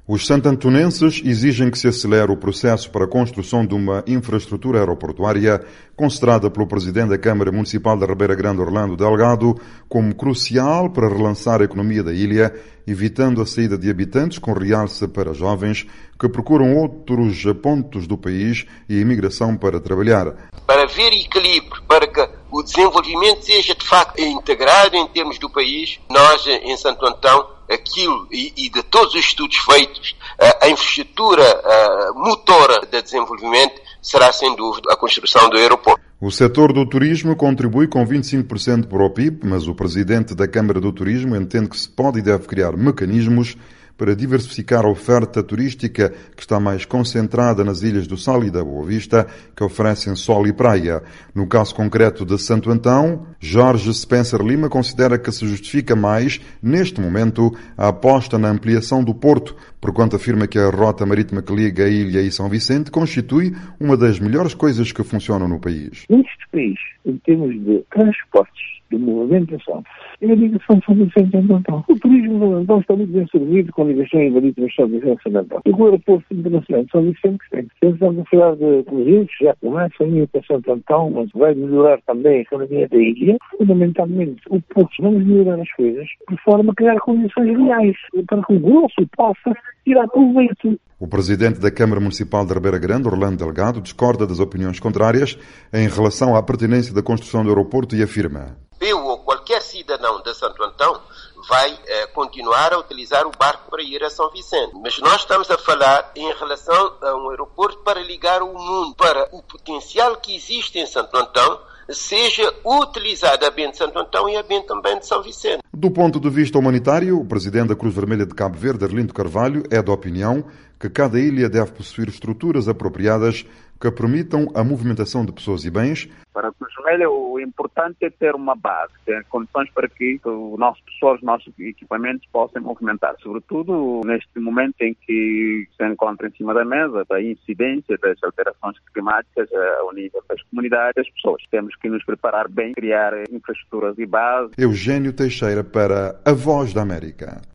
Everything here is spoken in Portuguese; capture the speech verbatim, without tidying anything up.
Os santantonenses exigem que se acelere o processo para a construção de uma infraestrutura aeroportuária considerada pelo presidente da Câmara Municipal da Ribeira Grande, Orlando Delgado, como crucial para relançar a economia da ilha, evitando a saída de habitantes, com realce para jovens que procuram outros pontos do país e a imigração para trabalhar. Para haver equilíbrio, para que o desenvolvimento seja de facto integrado em termos do país, nós em Santo Antão, aquilo e, e de todos os estudos feitos, a, a infraestrutura a, motora de desenvolvimento será sem dúvida a construção do aeroporto. O setor do turismo contribui com vinte e cinco por cento para o P I B, mas o presidente da Câmara do Turismo entende que se pode e deve criar mecanismos para diversificar a oferta turística que está mais concentrada nas ilhas do Sal e da Boa Vista, que oferecem sol e praia. No caso concreto de Santo Antão, Jorge Spencer Lima considera que se justifica mais, neste momento, a aposta na ampliação do porto, porquanto afirma que a rota marítima que liga a ilha e São Vicente constitui uma das melhores coisas que funcionam no país. Neste país, em termos de transportes, de movimentação, e a ligação de São Vicente e Santo Antão. O turismo não está muito bem servido com ligações marítimas de São Vicente e Santo Antão. E o aeroporto internacional de São Vicente que tem. Estamos a falar de cruzeiros, já começam a ir para Santo Antão, mas vai melhorar também a economia da ilha. Fundamentalmente, o porto, vamos melhorar as coisas de forma a criar condições reais para que o grosso possa tirar proveito. O presidente da Câmara Municipal de Ribeira Grande, Orlando Delgado, discorda das opiniões contrárias em relação à pertinência da construção do aeroporto e afirma: Eu ou qualquer cidadão de Santo Antão vai eh, continuar a utilizar o barco para ir a São Vicente. Mas nós estamos a falar em relação a um aeroporto para ligar o mundo, para o potencial que existe em Santo Antão seja utilizado a bem de Santo Antão e a bem também de São Vicente. Do ponto de vista humanitário, o presidente da Cruz Vermelha de Cabo Verde, Arlindo Carvalho, é da opinião que cada ilha deve possuir estruturas apropriadas que permitam a movimentação de pessoas e bens. Para a Cruz Vermelha, o importante é ter uma base, ter condições para que o nosso pessoal, os nossos equipamentos possam movimentar, sobretudo neste momento em que se encontra em cima da mesa da incidência das alterações climáticas ao nível das comunidades e das pessoas. Temos que nos preparar bem, criar infraestruturas e bases. Eugênio Teixeira para A Voz da América.